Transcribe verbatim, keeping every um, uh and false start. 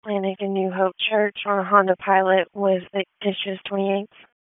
Atlantic and New Hope Church on a Honda Pilot with the issues twenty-eight.